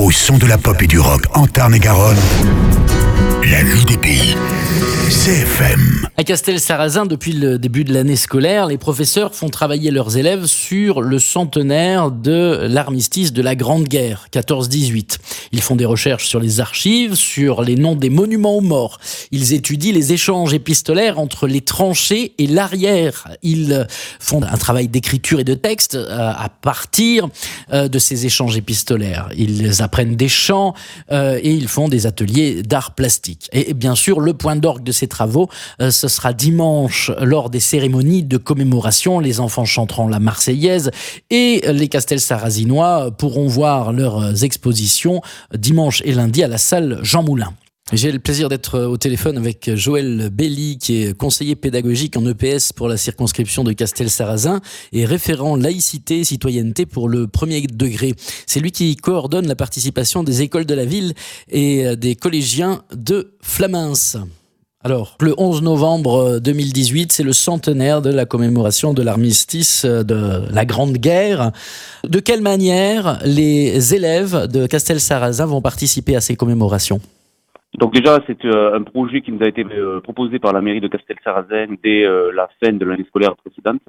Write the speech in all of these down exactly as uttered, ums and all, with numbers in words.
Au son de la pop et du rock en Tarn-et-Garonne, la vie des pays. C F M. À Castelsarrasin, depuis le début de l'année scolaire, les professeurs font travailler leurs élèves sur le centenaire de l'armistice de la Grande Guerre, quatorze dix-huit. Ils font des recherches sur les archives, sur les noms des monuments aux morts. Ils étudient les échanges épistolaires entre les tranchées et l'arrière. Ils font un travail d'écriture et de texte à partir de ces échanges épistolaires. Ils apprennent des chants et ils font des ateliers d'art plastique. Et bien sûr, le point d'orgue de ces travaux, ce sera dimanche lors des cérémonies de commémoration. Les enfants chanteront la Marseillaise et les Castelsarrazinois pourront voir leurs expositions dimanche et lundi à la salle Jean Moulin. J'ai le plaisir d'être au téléphone avec Joël Belli, qui est conseiller pédagogique en E P S pour la circonscription de Castelsarrasin et référent laïcité et citoyenneté pour le premier degré. C'est lui qui coordonne la participation des écoles de la ville et des collégiens de Flamins. Alors, le onze novembre deux mille dix-huit, c'est le centenaire de la commémoration de l'armistice de la Grande Guerre. De quelle manière les élèves de Castelsarrasin vont participer à ces commémorations ? Donc déjà, c'est euh, un projet qui nous a été euh, proposé par la mairie de Castelsarrasin dès euh, la fin de l'année scolaire précédente,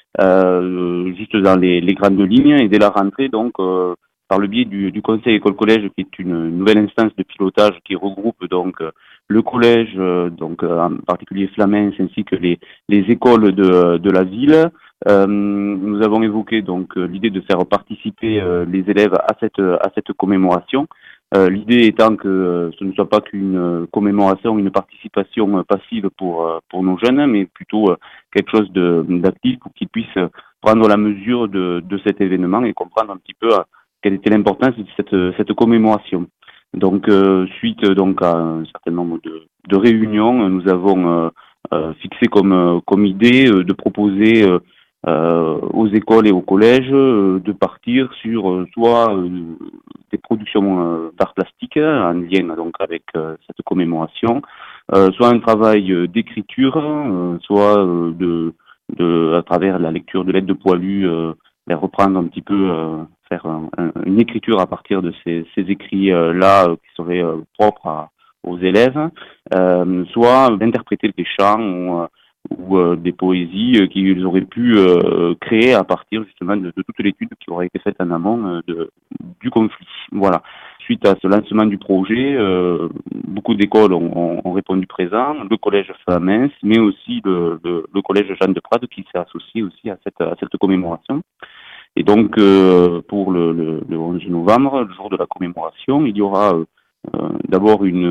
euh, juste dans les, les grandes lignes, et dès la rentrée, donc, euh, par le biais du, du Conseil École-Collège, qui est une nouvelle instance de pilotage qui regroupe donc le collège, euh, donc euh, en particulier Flamins, ainsi que les, les écoles de, de la ville. Euh, nous avons évoqué donc l'idée de faire participer euh, les élèves à cette à cette commémoration. Euh, l'idée étant que euh, ce ne soit pas qu'une euh, commémoration, une participation euh, passive pour euh, pour nos jeunes, mais plutôt euh, quelque chose de d'actif pour qu'ils puissent prendre la mesure de de cet événement et comprendre un petit peu euh, quelle était l'importance de cette cette commémoration. Donc euh, suite donc à un certain nombre de de réunions, nous avons euh, euh, fixé comme euh, comme idée euh, de proposer euh, Euh, aux écoles et aux collèges euh, de partir sur euh, soit euh, des productions euh, d'art plastique en lien donc avec euh, cette commémoration, euh, soit un travail euh, d'écriture, euh, soit euh, de, de à travers la lecture de lettres de poilus, euh, les reprendre un petit peu, euh, faire un, un, une écriture à partir de ces, ces écrits euh, là euh, qui seraient euh, propres à, aux élèves, euh, soit d'interpréter des chants ou euh, ou euh, des poésies euh, qu'ils auraient pu euh, créer à partir justement de, de toute l'étude qui aurait été faite en amont euh, de, du conflit. Voilà. Suite à ce lancement du projet, euh, beaucoup d'écoles ont, ont, ont répondu présent, le collège Flamins, mais aussi le, le, le collège Jeanne de Prade qui s'est associé aussi à cette, à cette commémoration. Et donc, euh, pour le, le, le onze novembre, le jour de la commémoration, il y aura euh, Euh, d'abord une,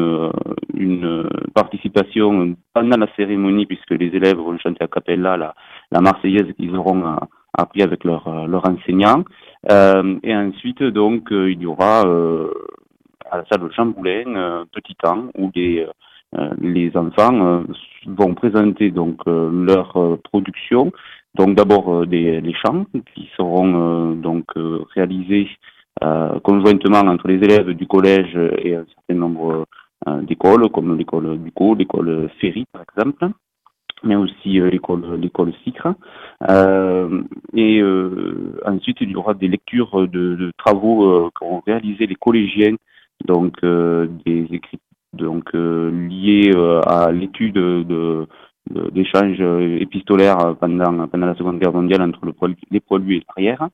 une participation pendant la cérémonie, puisque les élèves vont chanter a cappella la, la Marseillaise qu'ils auront appris avec leur, leur enseignant. Euh, et ensuite, donc, euh, il y aura euh, à la salle de Jean Moulin un petit temps où les, euh, les enfants euh, vont présenter donc euh, leur euh, production. Donc d'abord euh, des, les chants qui seront euh, donc euh, réalisés Euh, conjointement entre les élèves du collège et un certain nombre euh, d'écoles, comme l'école Bucco, l'école Ferry par exemple, mais aussi euh, l'école l'école Sicre. Euh, et euh, ensuite, il y aura des lectures de, de travaux euh, qu'ont réalisé les collégiens, donc euh, des écrits donc euh, liés euh, à l'étude de, de d'échanges épistolaires pendant pendant la Seconde Guerre mondiale entre le poilu, les poilus et l'arrière.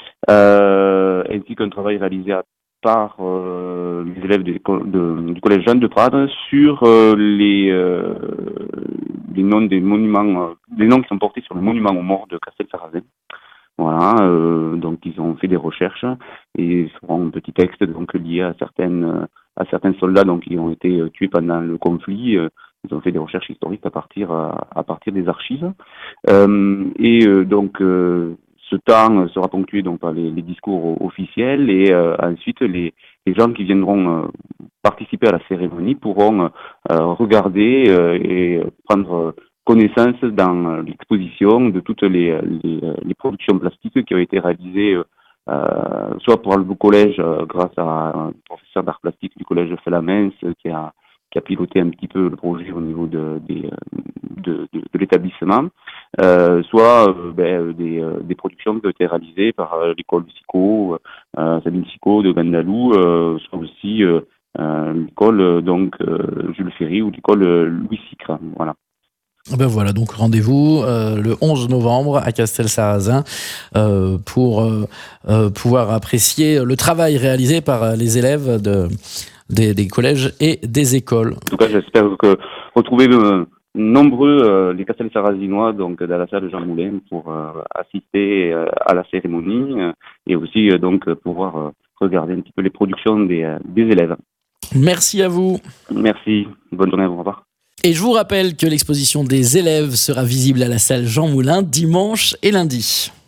Euh, ainsi qu'un travail réalisé par euh, les élèves de, de, du collège Jeanne de Prade sur euh, les, euh, les noms des monuments, euh, les noms qui sont portés sur le monument aux morts de Castelsarrasin. Voilà, euh, donc ils ont fait des recherches et ils feront un petit texte donc lié à certaines à certains soldats donc qui ont été tués pendant le conflit. Ils ont fait des recherches historiques à partir à, à partir des archives. Euh, et euh, donc euh, ce temps sera ponctué donc par les, les discours officiels et euh, ensuite les, les gens qui viendront euh, participer à la cérémonie pourront euh, regarder euh, et prendre connaissance dans l'exposition de toutes les, les, les productions plastiques qui ont été réalisées euh, soit par le collège euh, grâce à un professeur d'art plastique du collège de Flamins qui a qui a piloté un petit peu le projet au niveau de, de, de, de, de l'établissement, euh, soit euh, ben, des, euh, des productions qui ont été réalisées par euh, l'école Psycho, euh, Sabine Psycho de Gandalou, euh, soit aussi euh, euh, l'école euh, donc euh, Jules Ferry ou l'école euh, Louis Sicre. Voilà. Ben voilà, donc rendez-vous euh, le onze novembre à Castelsarrasin euh, pour euh, euh, pouvoir apprécier le travail réalisé par les élèves de, des, des collèges et des écoles. En tout cas, j'espère que retrouver euh, nombreux euh, les Castelsarrazinois donc dans la salle Jean Moulin pour euh, assister euh, à la cérémonie euh, et aussi euh, donc pouvoir euh, regarder un petit peu les productions des, euh, des élèves. Merci à vous. Merci, bonne journée, au revoir. Et je vous rappelle que l'exposition des élèves sera visible à la salle Jean Moulin dimanche et lundi.